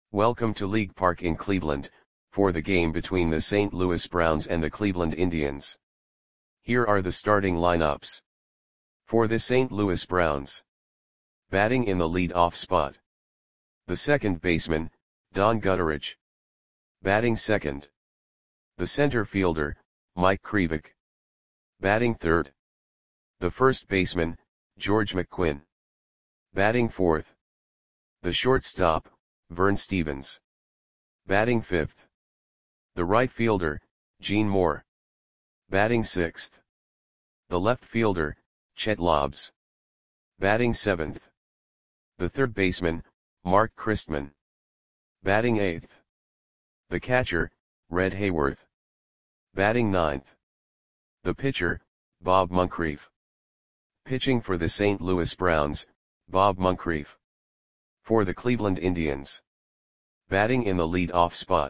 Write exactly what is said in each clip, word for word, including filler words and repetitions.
Welcome to League Park in Cleveland, for the game between the Saint Louis Browns and the Cleveland Indians. Here are the starting lineups. For the Saint Louis Browns. Batting in the lead-off spot. The second baseman, Don Gutteridge. Batting second. The center fielder, Mike Krivik. Batting third. The first baseman, George McQuinn. Batting fourth. The shortstop, Vern Stephens. Batting fifth. The right fielder, Gene Moore. Batting sixth. The left fielder, Chet Lobbs. Batting seventh. The third baseman, Mark Christman. Batting eighth. The catcher, Red Hayworth. Batting ninth. The pitcher, Bob Moncrief. Pitching for the Saint Louis Browns, Bob Moncrief. For the Cleveland Indians. Batting in the lead-off spot.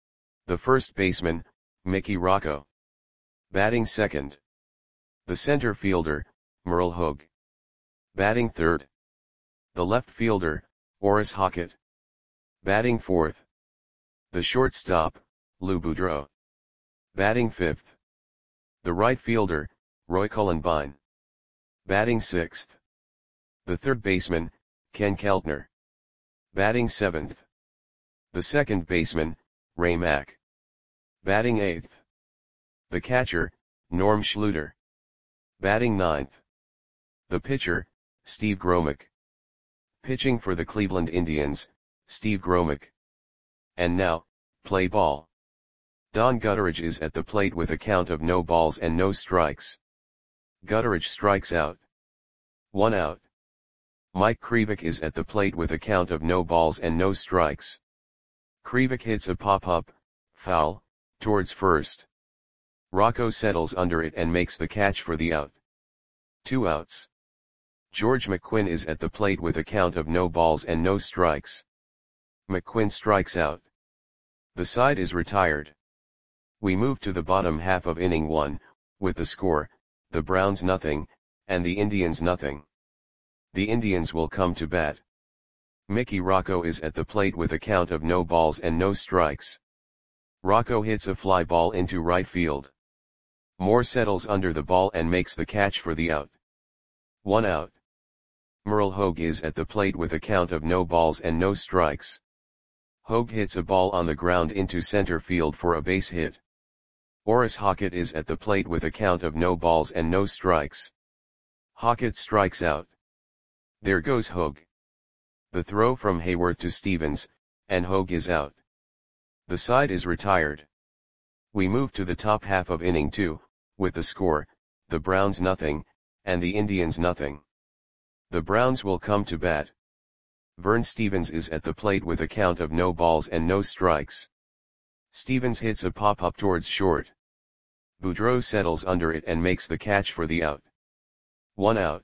The first baseman, Mickey Rocco. Batting second. The center fielder, Merle Hogue. Batting third. The left fielder, Orris Hockett. Batting fourth. The shortstop, Lou Boudreau. Batting fifth. The right fielder, Roy Cullenbine. Batting sixth. The third baseman, Ken Keltner. Batting seventh. The second baseman, Ray Mack. Batting eighth. The catcher, Norm Schluter. Batting ninth. The pitcher, Steve Gromick. Pitching for the Cleveland Indians, Steve Gromick. And now, play ball. Don Gutteridge is at the plate with a count of no balls and no strikes. Gutteridge strikes out. One out. Mike Krivik is at the plate with a count of no balls and no strikes. Krivik hits a pop-up, foul, towards first. Rocco settles under it and makes the catch for the out. Two outs. George McQuinn is at the plate with a count of no balls and no strikes. McQuinn strikes out. The side is retired. We move to the bottom half of inning one, with the score, the Browns nothing, and the Indians nothing. The Indians will come to bat. Mickey Rocco is at the plate with a count of no balls and no strikes. Rocco hits a fly ball into right field. Moore settles under the ball and makes the catch for the out. One out. Merle Hogue is at the plate with a count of no balls and no strikes. Hogue hits a ball on the ground into center field for a base hit. Orris Hockett is at the plate with a count of no balls and no strikes. Hockett strikes out. There goes Hogue. The throw from Hayworth to Stephens, and Hogue is out. The side is retired. We move to the top half of inning two, with the score, the Browns nothing, and the Indians nothing. The Browns will come to bat. Vern Stephens is at the plate with a count of no balls and no strikes. Stephens hits a pop-up towards short. Boudreau settles under it and makes the catch for the out. One out.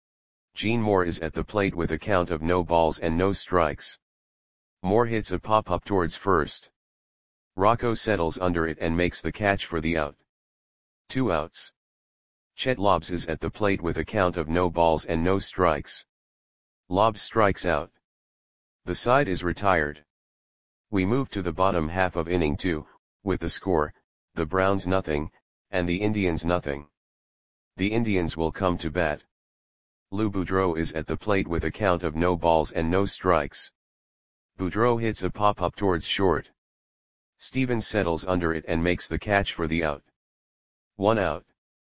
Gene Moore is at the plate with a count of no balls and no strikes. Moore hits a pop-up towards first. Rocco settles under it and makes the catch for the out. Two outs. Chet Lobbs is at the plate with a count of no balls and no strikes. Lobbs strikes out. The side is retired. We move to the bottom half of inning two, with the score, the Browns nothing, and the Indians nothing. The Indians will come to bat. Lou Boudreau is at the plate with a count of no balls and no strikes. Boudreau hits a pop-up towards short. Stephens settles under it and makes the catch for the out. One out.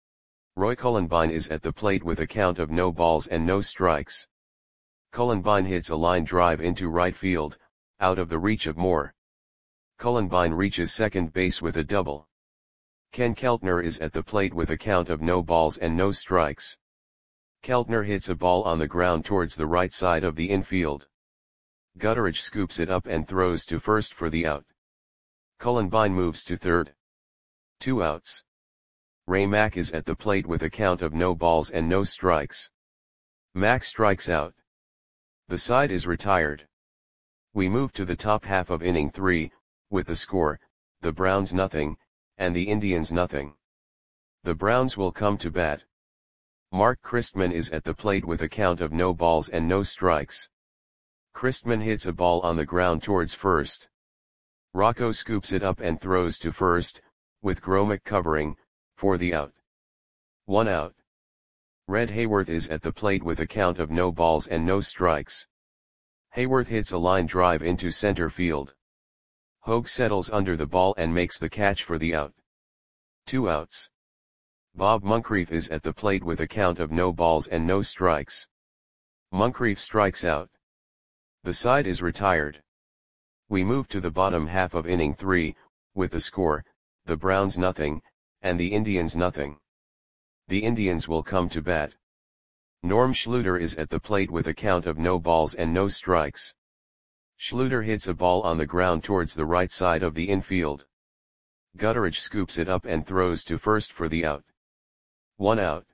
Roy Cullenbine is at the plate with a count of no balls and no strikes. Cullenbine hits a line drive into right field, out of the reach of Moore. Cullenbine reaches second base with a double. Ken Keltner is at the plate with a count of no balls and no strikes. Keltner hits a ball on the ground towards the right side of the infield. Gutteridge scoops it up and throws to first for the out. Cullenbine moves to third. Two outs. Ray Mack is at the plate with a count of no balls and no strikes. Mack strikes out. The side is retired. We move to the top half of inning three, with the score, the Browns nothing, and the Indians nothing. The Browns will come to bat. Mark Christman is at the plate with a count of no balls and no strikes. Christman hits a ball on the ground towards first. Rocco scoops it up and throws to first, with Gromick covering, for the out. One out. Red Hayworth is at the plate with a count of no balls and no strikes. Hayworth hits a line drive into center field. Hogue settles under the ball and makes the catch for the out. Two outs. Bob Moncrief is at the plate with a count of no balls and no strikes. Moncrief strikes out. The side is retired. We move to the bottom half of inning three, with the score, the Browns nothing, and the Indians nothing. The Indians will come to bat. Norm Schluter is at the plate with a count of no balls and no strikes. Schluter hits a ball on the ground towards the right side of the infield. Gutteridge scoops it up and throws to first for the out. One out.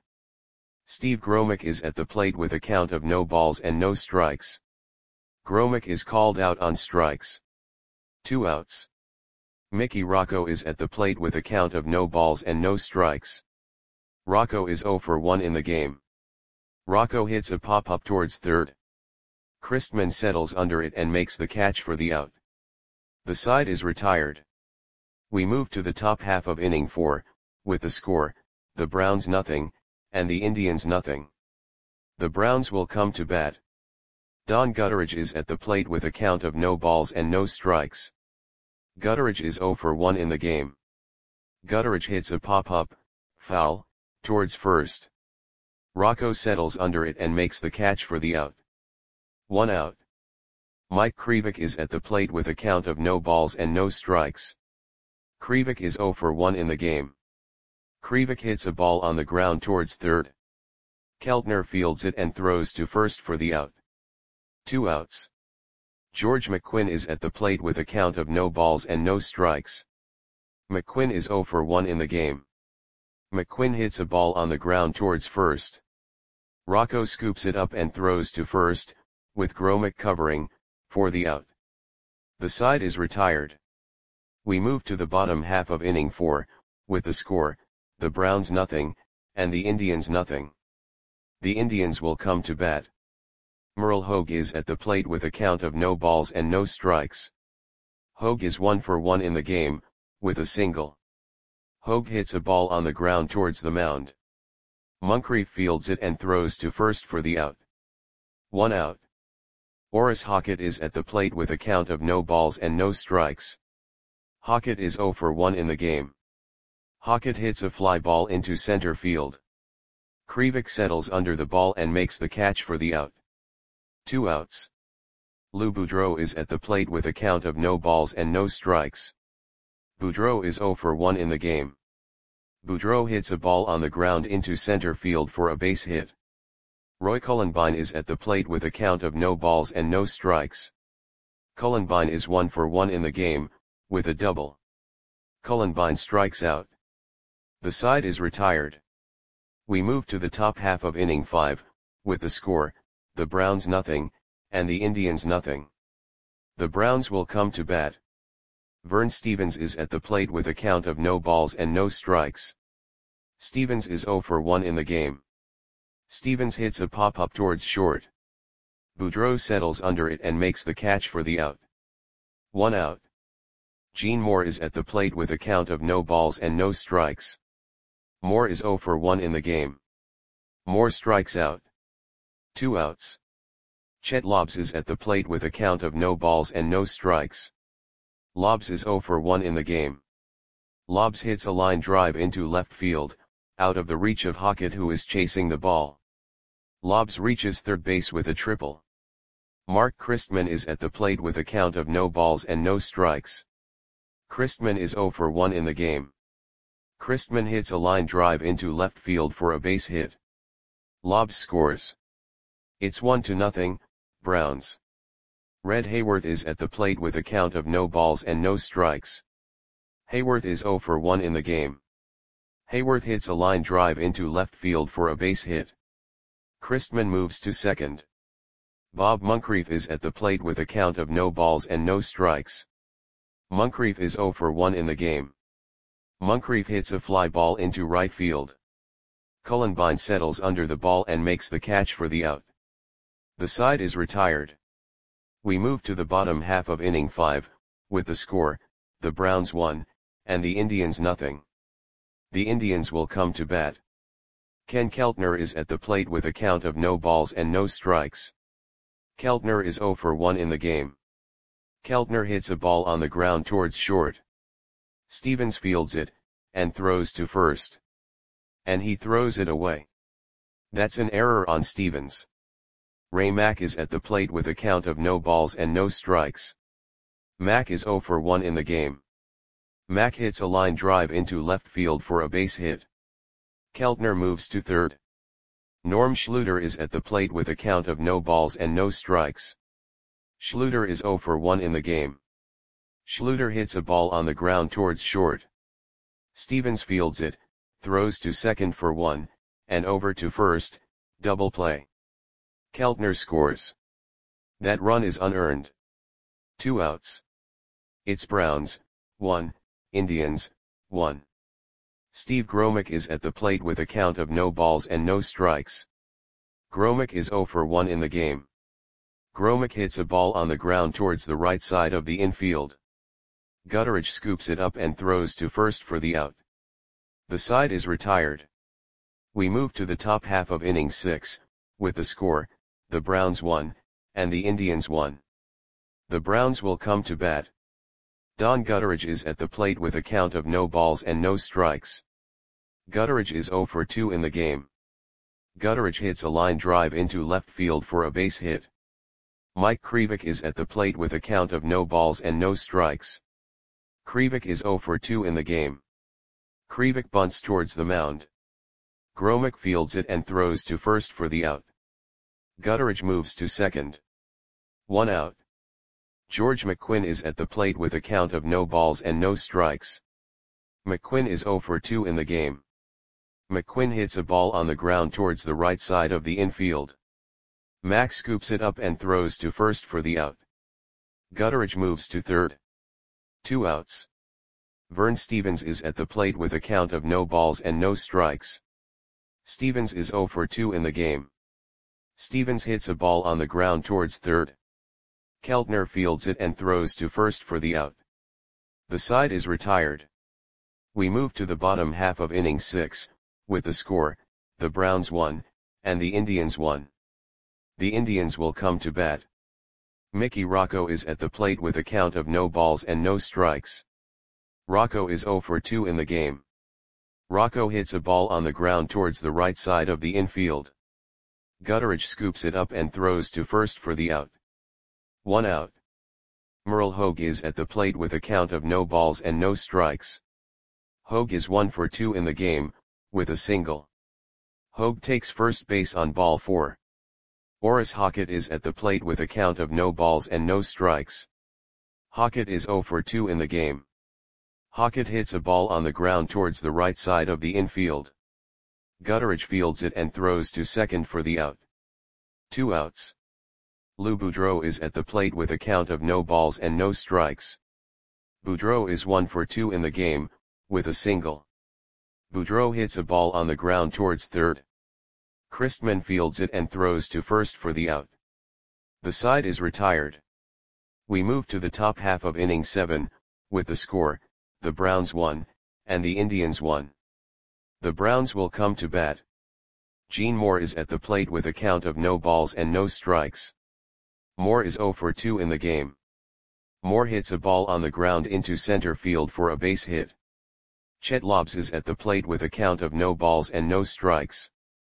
Steve Gromick is at the plate with a count of no balls and no strikes. Gromick is called out on strikes. Two outs. Mickey Rocco is at the plate with a count of no balls and no strikes. Rocco is oh for one in the game. Rocco hits a pop-up towards third. Christman settles under it and makes the catch for the out. The side is retired. We move to the top half of inning four, with the score, the Browns nothing, and the Indians nothing. The Browns will come to bat. Don Gutteridge is at the plate with a count of no balls and no strikes. Gutteridge is oh for one in the game. Gutteridge hits a pop-up, foul, towards first. Rocco settles under it and makes the catch for the out. One out. Mike Krivik is at the plate with a count of no balls and no strikes. Krivik is oh for one in the game. Krivik hits a ball on the ground towards third. Keltner fields it and throws to first for the out. Two outs. George McQuinn is at the plate with a count of no balls and no strikes. McQuinn is oh for one in the game. McQuinn hits a ball on the ground towards first. Rocco scoops it up and throws to first, with Gromick covering, for the out. The side is retired. We move to the bottom half of inning four, with the score, the Browns nothing, and the Indians nothing. The Indians will come to bat. Merle Hogue is at the plate with a count of no balls and no strikes. Hogue is one for one in the game, with a single. Hogue hits a ball on the ground towards the mound. Moncrief fields it and throws to first for the out. One out. Orris Hockett is at the plate with a count of no balls and no strikes. Hockett is oh for one in the game. Hockett hits a fly ball into center field. Krivik settles under the ball and makes the catch for the out. Two outs. Lou Boudreau is at the plate with a count of no balls and no strikes. Boudreau is oh for one in the game. Boudreau hits a ball on the ground into center field for a base hit. Roy Cullenbine is at the plate with a count of no balls and no strikes. Cullenbine is one for one in the game, with a double. Cullenbine strikes out. The side is retired. We move to the top half of inning five, with the score, the Browns nothing, and the Indians nothing. The Browns will come to bat. Vern Stevens is at the plate with a count of no balls and no strikes. Stevens is oh for one in the game. Stevens hits a pop-up towards short. Boudreau settles under it and makes the catch for the out. One out. Gene Moore is at the plate with a count of no balls and no strikes. Moore is oh for one in the game. Moore strikes out. Two outs. Chet Lobbs is at the plate with a count of no balls and no strikes. Lobbs is oh for one in the game. Lobbs hits a line drive into left field, out of the reach of Hockett, who is chasing the ball. Lobbs reaches third base with a triple. Mark Christman is at the plate with a count of no balls and no strikes. Christman is oh for one in the game. Christman hits a line drive into left field for a base hit. Lobbs scores. It's one to nothing, Browns. Red Hayworth is at the plate with a count of no balls and no strikes. Hayworth is oh for one in the game. Hayworth hits a line drive into left field for a base hit. Christman moves to second. Bob Moncrief is at the plate with a count of no balls and no strikes. Moncrief is oh for one in the game. Moncrief hits a fly ball into right field. Cullenbine settles under the ball and makes the catch for the out. The side is retired. We move to the bottom half of inning five, with the score, the Browns one, and the Indians nothing. The Indians will come to bat. Ken Keltner is at the plate with a count of no balls and no strikes. Keltner is zero for one in the game. Keltner hits a ball on the ground towards short. Stevens fields it, and throws to first. And he throws it away. That's an error on Stevens. Ray Mack is at the plate with a count of no balls and no strikes. Mack is zero for one in the game. Mack hits a line drive into left field for a base hit. Keltner moves to third. Norm Schluter is at the plate with a count of no balls and no strikes. Schluter is zero for one in the game. Schluter hits a ball on the ground towards short. Stevens fields it, throws to second for one, and over to first, double play. Keltner scores. That run is unearned. Two outs. It's Browns, one, Indians, one. Steve Gromick is at the plate with a count of no balls and no strikes. Gromick is zero for one in the game. Gromick hits a ball on the ground towards the right side of the infield. Gutteridge scoops it up and throws to first for the out. The side is retired. We move to the top half of inning six, with the score, the Browns one, and the Indians one. The Browns will come to bat. Don Gutteridge is at the plate with a count of no balls and no strikes. Gutteridge is zero for two in the game. Gutteridge hits a line drive into left field for a base hit. Mike Krivik is at the plate with a count of no balls and no strikes. Krivik is zero for two in the game. Krivik bunts towards the mound. Gromick fields it and throws to first for the out. Gutteridge moves to second. One out. George McQuinn is at the plate with a count of no balls and no strikes. McQuinn is zero for two in the game. McQuinn hits a ball on the ground towards the right side of the infield. Mack scoops it up and throws to first for the out. Gutteridge moves to third. Two outs. Vern Stevens is at the plate with a count of no balls and no strikes. Stevens is zero for two in the game. Stevens hits a ball on the ground towards third. Keltner fields it and throws to first for the out. The side is retired. We move to the bottom half of inning six, with the score, the Browns one, and the Indians one. The Indians will come to bat. Mickey Rocco is at the plate with a count of no balls and no strikes. Rocco is zero for two in the game. Rocco hits a ball on the ground towards the right side of the infield. Gutteridge scoops it up and throws to first for the out. One out. Merle Hogue is at the plate with a count of no balls and no strikes. Hogue is one for two in the game, with a single. Hogue takes first base on ball four. Orris Hockett is at the plate with a count of no balls and no strikes. Hockett is zero for two in the game. Hockett hits a ball on the ground towards the right side of the infield. Gutteridge fields it and throws to second for the out. Two outs. Lou Boudreau is at the plate with a count of no balls and no strikes. Boudreau is one for two in the game, with a single. Boudreau hits a ball on the ground towards third. Christman fields it and throws to first for the out. The side is retired. We move to the top half of inning seven, with the score, the Browns one, and the Indians one. The Browns will come to bat. Gene Moore is at the plate with a count of no balls and no strikes. Moore is zero for two in the game. Moore hits a ball on the ground into center field for a base hit. Chet Lobbs is at the plate with a count of no balls and no strikes.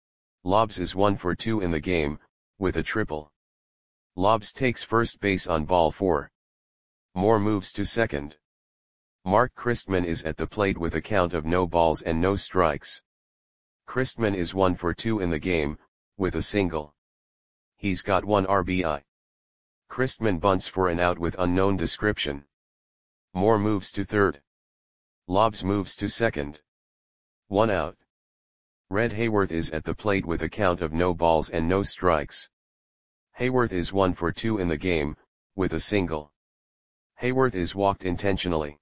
Lobbs is one for two in the game, with a triple. Lobbs takes first base on ball four. Moore moves to second. Mark Christman is at the plate with a count of no balls and no strikes. Christman is one for two in the game, with a single. He's got one R B I. Christman bunts for an out with unknown description. Moore moves to third. Lobbs moves to second. One out. Red Hayworth is at the plate with a count of no balls and no strikes. Hayworth is one for two in the game, with a single. Hayworth is walked intentionally.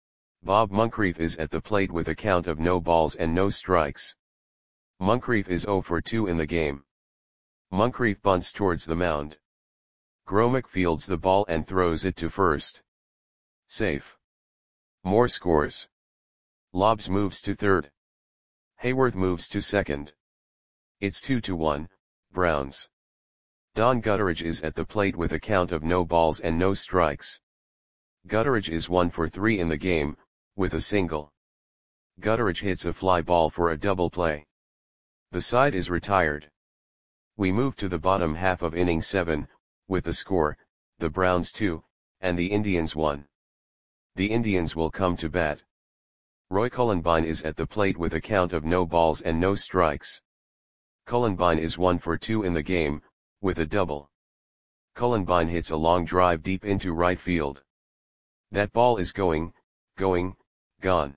Bob Moncrief is at the plate with a count of no balls and no strikes. Moncrief is zero for two in the game. Moncrief bunts towards the mound. Gromick fields the ball and throws it to first. Safe. Moore scores. Lobbs moves to third. Hayworth moves to second. It's two to one, Browns. Don Gutteridge is at the plate with a count of no balls and no strikes. Gutteridge is one for three in the game, with a single. Gutteridge hits a fly ball for a double play. The side is retired. We move to the bottom half of inning seven, with the score, the Browns two, and the Indians one. The Indians will come to bat. Roy Cullenbine is at the plate with a count of no balls and no strikes. Cullenbine is one for two in the game, with a double. Cullenbine hits a long drive deep into right field. That ball is going, going, gone.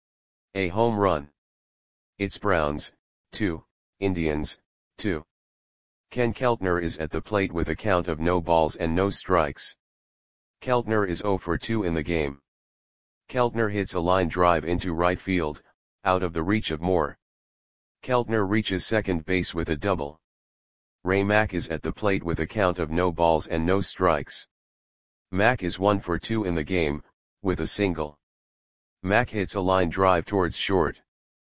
A home run. It's Browns, two, Indians, two. Ken Keltner is at the plate with a count of no balls and no strikes. Keltner is zero for two in the game. Keltner hits a line drive into right field, out of the reach of Moore. Keltner reaches second base with a double. Ray Mack is at the plate with a count of no balls and no strikes. Mack is one for two in the game, with a single. Mack hits a line drive towards short.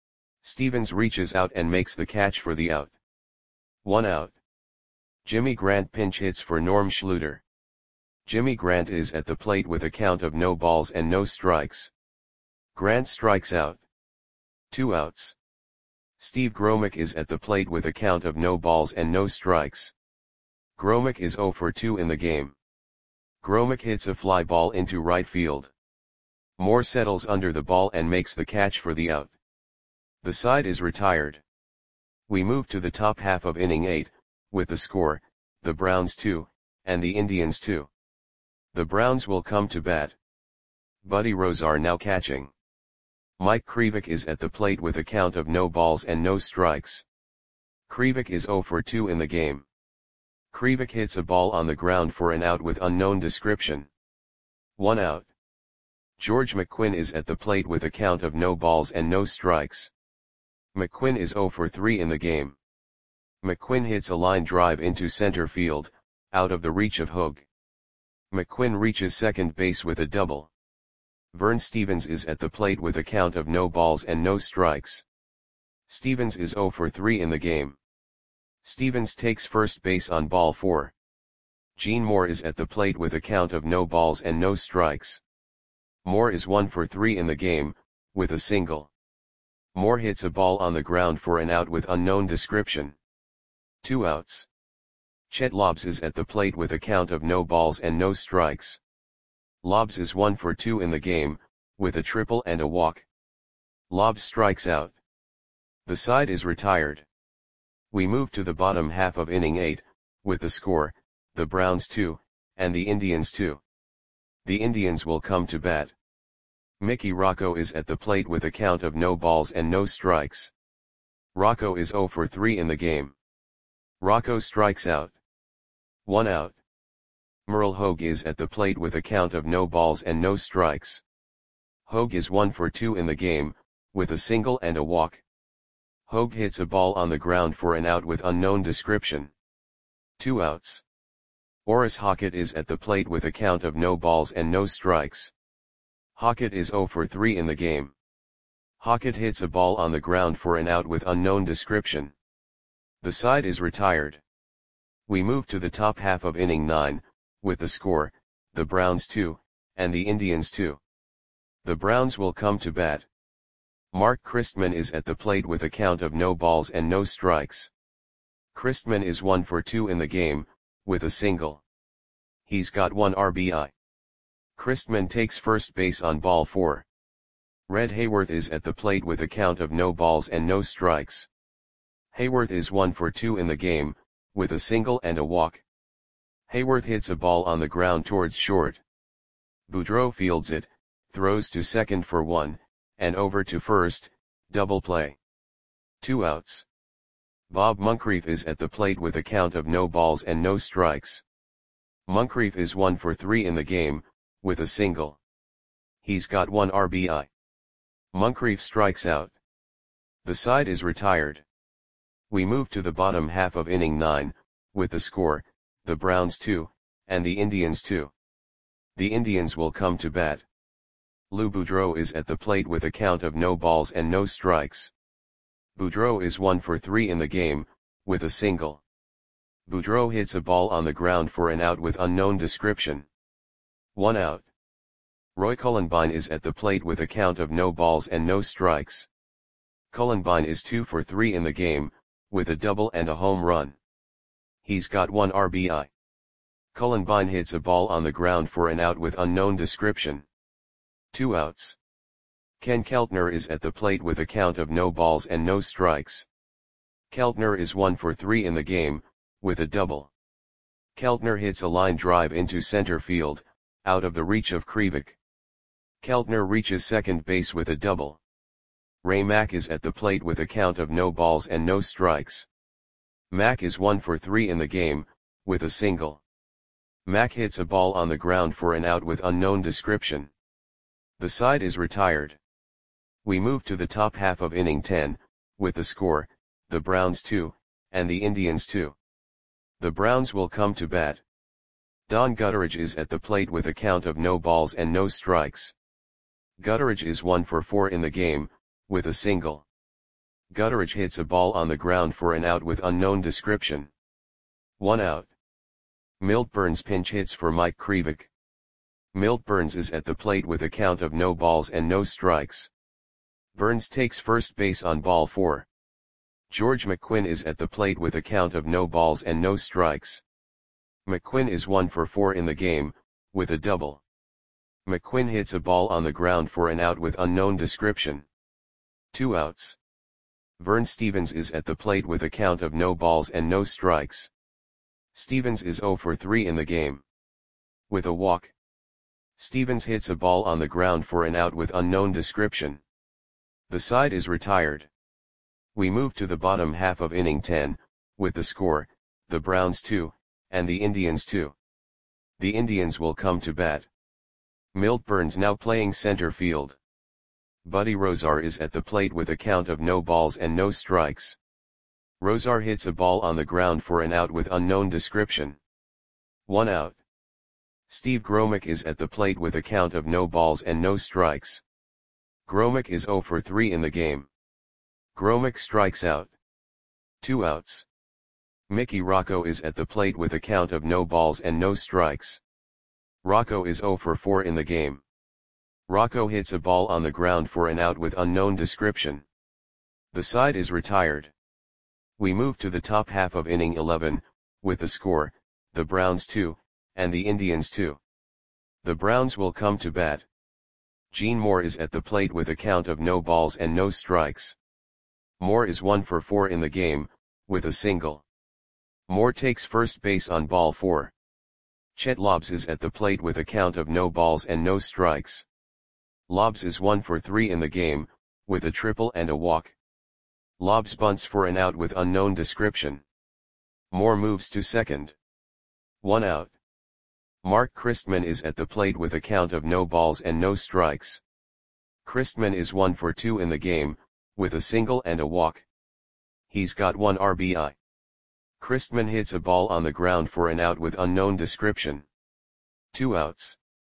Stevens reaches out and makes the catch for the out. One out. Jimmy Grant pinch hits for Norm Schluter. Jimmy Grant is at the plate with a count of no balls and no strikes. Grant strikes out. Two outs. Steve Gromick is at the plate with a count of no balls and no strikes. Gromick is zero for two in the game. Gromick hits a fly ball into right field. Moore settles under the ball and makes the catch for the out. The side is retired. We move to the top half of inning eight, with the score, the Browns two, and the Indians two. The Browns will come to bat. Buddy Rozar now catching. Mike Krivik is at the plate with a count of no balls and no strikes. Krivik is zero for two in the game. Krivik hits a ball on the ground for an out with unknown description. One out. George McQuinn is at the plate with a count of no balls and no strikes. McQuinn is zero for three in the game. McQuinn hits a line drive into center field, out of the reach of Hogue. McQuinn reaches second base with a double. Vern Stevens is at the plate with a count of no balls and no strikes. Stevens is zero for three in the game. Stevens takes first base on ball four. Gene Moore is at the plate with a count of no balls and no strikes. Moore is one for three in the game, with a single. Moore hits a ball on the ground for an out with unknown description. Two outs. Chet Lobbs is at the plate with a count of no balls and no strikes. Lobbs is one for two in the game, with a triple and a walk. Lobbs strikes out. The side is retired. We move to the bottom half of inning eight, with the score, the Browns two, and the Indians two. The Indians will come to bat. Mickey Rocco is at the plate with a count of no balls and no strikes. Rocco is zero for three in the game. Rocco strikes out. One out. Merle Hogue is at the plate with a count of no balls and no strikes. Hogue is one for two in the game, with a single and a walk. Hogue hits a ball on the ground for an out with unknown description. Two outs. Orris Hockett is at the plate with a count of no balls and no strikes. Hockett is zero for three in the game. Hockett hits a ball on the ground for an out with unknown description. The side is retired. We move to the top half of inning nine, with the score, the Browns two, and the Indians two. The Browns will come to bat. Mark Christman is at the plate with a count of no balls and no strikes. Christman is one for two in the game, with a single. He's got one R B I. Christman takes first base on ball four. Red Hayworth is at the plate with a count of no balls and no strikes. Hayworth is one for two in the game, with a single and a walk. Hayworth hits a ball on the ground towards short. Boudreau fields it, throws to second for one, and over to first, double play. Two outs. Bob Moncrief is at the plate with a count of no balls and no strikes. Moncrief is one for three in the game, with a single. He's got one R B I. Moncrief strikes out. The side is retired. We move to the bottom half of inning nine, with the score, the Browns two, and the Indians two. The Indians will come to bat. Lou Boudreau is at the plate with a count of no balls and no strikes. Boudreau is one for three in the game, with a single. Boudreau hits a ball on the ground for an out with unknown description. One out. Roy Cullenbine is at the plate with a count of no balls and no strikes. Cullenbine is two for three in the game, with a double and a home run. He's got one R B I. Cullenbine hits a ball on the ground for an out with unknown description. Two outs. Ken Keltner is at the plate with a count of no balls and no strikes. Keltner is one for three in the game, with a double. Keltner hits a line drive into center field, out of the reach of Krivik. Keltner reaches second base with a double. Ray Mack is at the plate with a count of no balls and no strikes. Mack is one for three in the game, with a single. Mack hits a ball on the ground for an out with unknown description. The side is retired. We move to the top half of inning ten, with the score, the Browns two, and the Indians two. The Browns will come to bat. Don Gutteridge is at the plate with a count of no balls and no strikes. Gutteridge is one for four in the game, with a single. Gutteridge hits a ball on the ground for an out with unknown description. One out. Milt Burns pinch hits for Mike Krivik. Milt Burns is at the plate with a count of no balls and no strikes. Burns takes first base on ball four. George McQuinn is at the plate with a count of no balls and no strikes. McQuinn is one for four in the game, with a double. McQuinn hits a ball on the ground for an out with unknown description. Two outs. Vern Stevens is at the plate with a count of no balls and no strikes. Stevens is zero for three in the game. With a walk. Stevens hits a ball on the ground for an out with unknown description. The side is retired. We move to the bottom half of inning ten, with the score, the Browns two, and the Indians two. The Indians will come to bat. Milt Burns now playing center field. Buddy Rozar is at the plate with a count of no balls and no strikes. Rozar hits a ball on the ground for an out with unknown description. One out. Steve Gromick is at the plate with a count of no balls and no strikes. Gromick is zero for three in the game. Gromick strikes out. Two outs. Mickey Rocco is at the plate with a count of no balls and no strikes. Rocco is zero for four in the game. Rocco hits a ball on the ground for an out with unknown description. The side is retired. We move to the top half of inning eleven, with the score, the Browns two, and the Indians two. The Browns will come to bat. Gene Moore is at the plate with a count of no balls and no strikes. Moore is one for four in the game, with a single. Moore takes first base on ball four. Chet Lobbs is at the plate with a count of no balls and no strikes. Lobbs is one for three in the game, with a triple and a walk. Lobbs bunts for an out with unknown description. Moore moves to second. One out. Mark Christman is at the plate with a count of no balls and no strikes. Christman is one for two in the game, with a single and a walk. He's got one R B I. Christman hits a ball on the ground for an out with unknown description. Two outs.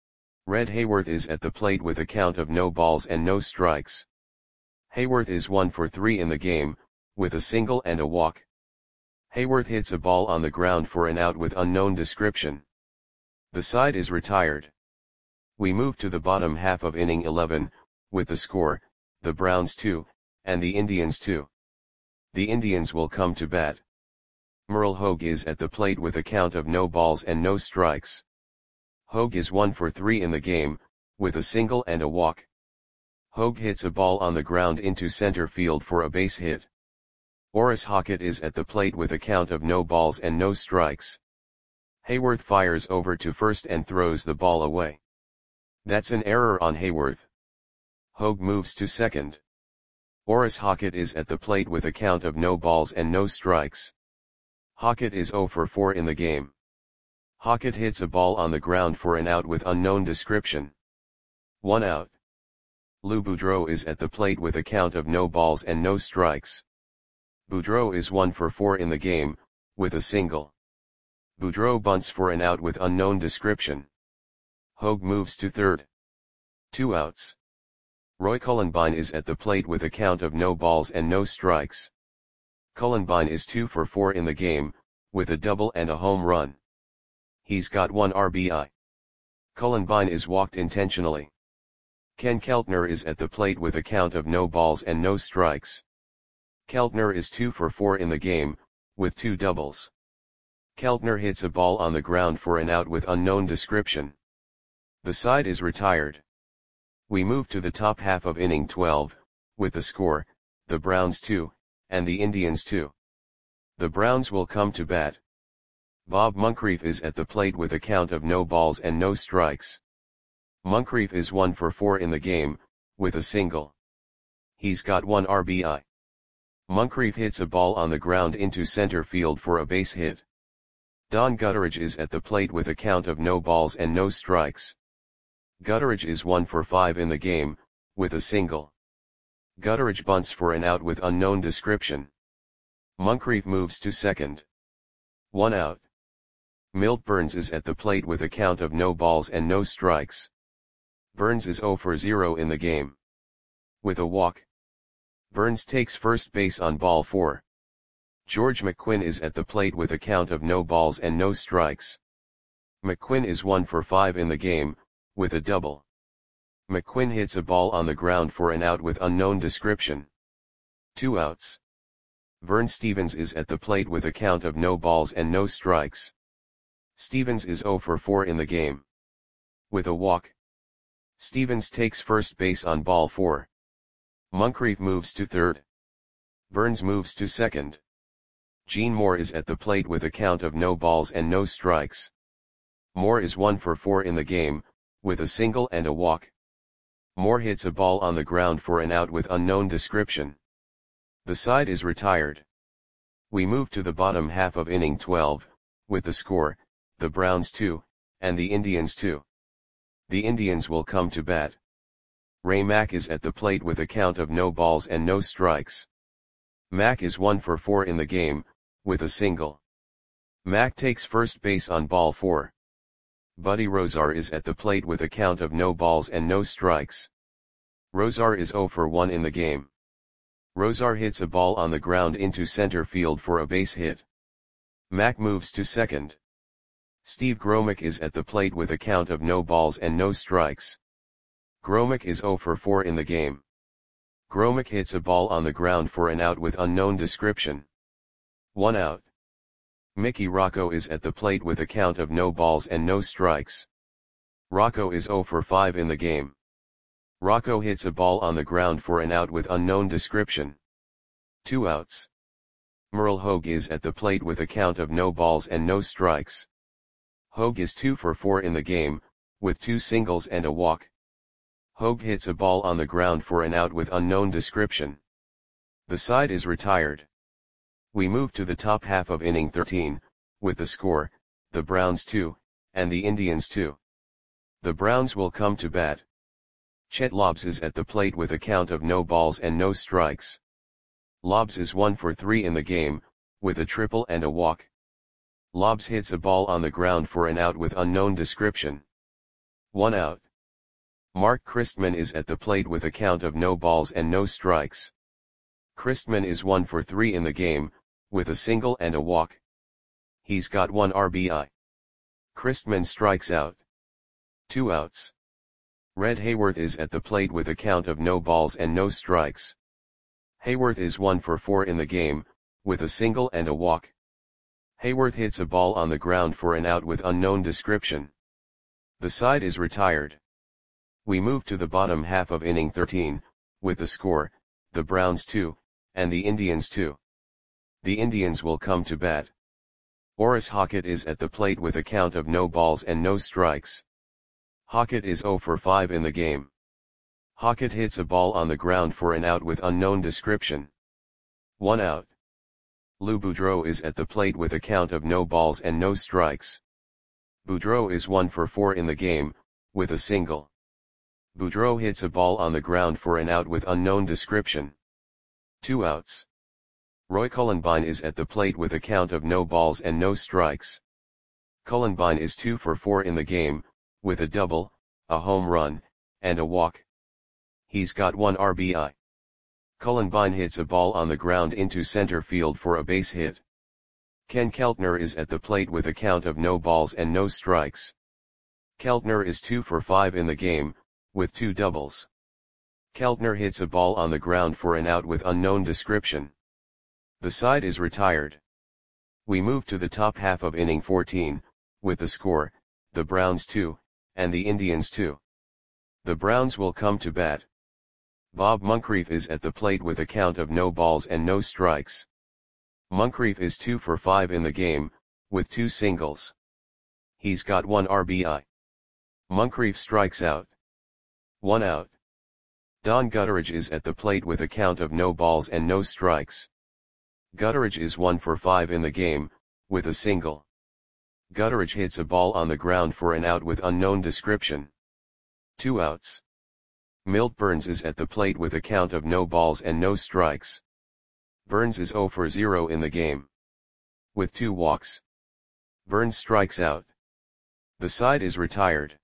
Red Hayworth is at the plate with a count of no balls and no strikes. Hayworth is one for three in the game, with a single and a walk. Hayworth hits a ball on the ground for an out with unknown description. The side is retired. We move to the bottom half of inning eleven, with the score, the Browns two, and the Indians two. The Indians will come to bat. Merle Hogue is at the plate with a count of no balls and no strikes. Hogue is one for three in the game, with a single and a walk. Hogue hits a ball on the ground into center field for a base hit. Orris Hockett is at the plate with a count of no balls and no strikes. Hayworth fires over to first and throws the ball away. That's an error on Hayworth. Hogue moves to second. Orris Hockett is at the plate with a count of no balls and no strikes. Hockett is zero for four in the game. Hockett hits a ball on the ground for an out with unknown description. One out. Lou Boudreau is at the plate with a count of no balls and no strikes. Boudreau is one for four in the game, with a single. Boudreau bunts for an out with unknown description. Hogue moves to third. Two outs. Roy Cullenbine is at the plate with a count of no balls and no strikes. Cullenbine is two for four in the game, with a double and a home run. He's got one R B I. Cullenbine is walked intentionally. Ken Keltner is at the plate with a count of no balls and no strikes. Keltner is two for four in the game, with two doubles. Keltner hits a ball on the ground for an out with unknown description. The side is retired. We move to the top half of inning twelve, with the score, the Browns two, and the Indians two. The Browns will come to bat. Bob Moncrief is at the plate with a count of no balls and no strikes. Moncrief is one for four in the game, with a single. He's got one R B I. Moncrief hits a ball on the ground into center field for a base hit. Don Gutteridge is at the plate with a count of no balls and no strikes. Gutteridge is one for five in the game, with a single. Gutteridge bunts for an out with unknown description. Moncrief moves to second. One out. Milt Burns is at the plate with a count of no balls and no strikes. Burns is zero for zero in the game. With a walk. Burns takes first base on ball four. George McQuinn is at the plate with a count of no balls and no strikes. McQuinn is one for five in the game, with a double. McQuinn hits a ball on the ground for an out with unknown description. Two outs. Vern Stevens is at the plate with a count of no balls and no strikes. Stevens is zero for four in the game. With a walk. Stevens takes first base on ball four. Moncrief moves to third. Burns moves to second. Gene Moore is at the plate with a count of no balls and no strikes. Moore is one for four in the game, with a single and a walk. Moore hits a ball on the ground for an out with unknown description. The side is retired. We move to the bottom half of inning twelve, with the score, the Browns two, and the Indians two. The Indians will come to bat. Ray Mack is at the plate with a count of no balls and no strikes. Mack is one for four in the game, with a single. Mack takes first base on ball four. Buddy Rozar is at the plate with a count of no balls and no strikes. Rozar is zero for one in the game. Rozar hits a ball on the ground into center field for a base hit. Mack moves to second. Steve Gromick is at the plate with a count of no balls and no strikes. Gromick is zero for four in the game. Gromick hits a ball on the ground for an out with unknown description. One out. Mickey Rocco is at the plate with a count of no balls and no strikes. Rocco is zero for five in the game. Rocco hits a ball on the ground for an out with unknown description. Two outs. Merle Hogue is at the plate with a count of no balls and no strikes. Hogue is two for four in the game, with two singles and a walk. Hogue hits a ball on the ground for an out with unknown description. The side is retired. We move to the top half of inning thirteen, with the score, the Browns two, and the Indians two. The Browns will come to bat. Chet Lobbs is at the plate with a count of no balls and no strikes. Lobbs is one for three in the game, with a triple and a walk. Lobbs hits a ball on the ground for an out with unknown description. One out. Mark Christman is at the plate with a count of no balls and no strikes. Christman is one for three in the game, with a single and a walk. He's got one R B I. Christman strikes out. Two outs. Red Hayworth is at the plate with a count of no balls and no strikes. Hayworth is one for four in the game, with a single and a walk. Hayworth hits a ball on the ground for an out with unknown description. The side is retired. We move to the bottom half of inning thirteen, with the score, the Browns two, and the Indians two. The Indians will come to bat. Orris Hockett is at the plate with a count of no balls and no strikes. Hockett is zero for five in the game. Hockett hits a ball on the ground for an out with unknown description. One out. Lou Boudreau is at the plate with a count of no balls and no strikes. Boudreau is one for four in the game, with a single. Boudreau hits a ball on the ground for an out with unknown description. Two outs. Roy Cullenbine is at the plate with a count of no balls and no strikes. Cullenbine is two for four in the game, with a double, a home run, and a walk. He's got one R B I. Cullenbine hits a ball on the ground into center field for a base hit. Ken Keltner is at the plate with a count of no balls and no strikes. Keltner is two for five in the game, with two doubles. Keltner hits a ball on the ground for an out with unknown description. The side is retired. We move to the top half of inning fourteen, with the score, the Browns two, and the Indians two. The Browns will come to bat. Bob Moncrief is at the plate with a count of no balls and no strikes. Moncrief is two for five in the game, with two singles. He's got one R B I. Moncrief strikes out. One out. Don Gutteridge is at the plate with a count of no balls and no strikes. Gutteridge is one for five in the game, with a single. Gutteridge hits a ball on the ground for an out with unknown description. Two outs. Milt Burns is at the plate with a count of no balls and no strikes. Burns is zero for zero in the game, with two walks. Burns strikes out. The side is retired.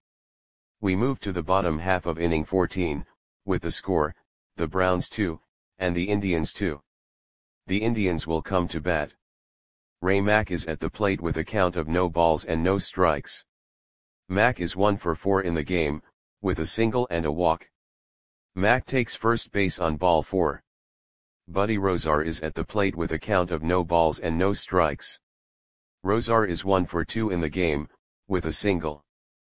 We move to the bottom half of inning fourteen, with the score, the Browns two, and the Indians two. The Indians will come to bat. Ray Mack is at the plate with a count of no balls and no strikes. Mack is one for four in the game, with a single and a walk. Mack takes first base on ball four. Buddy Rozar is at the plate with a count of no balls and no strikes. Rozar is one for two in the game, with a single.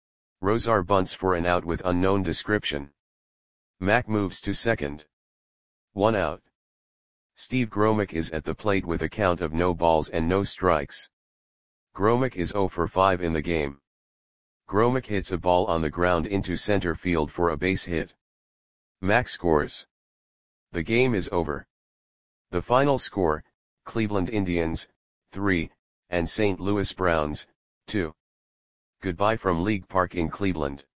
Rozar bunts for an out with unknown description. Mack moves to second. One out. Steve Gromick is at the plate with a count of no balls and no strikes. Gromick is zero for five in the game. Gromick hits a ball on the ground into center field for a base hit. Mack scores. The game is over. The final score, Cleveland Indians, three, and Saint Louis Browns, two. Goodbye from League Park in Cleveland.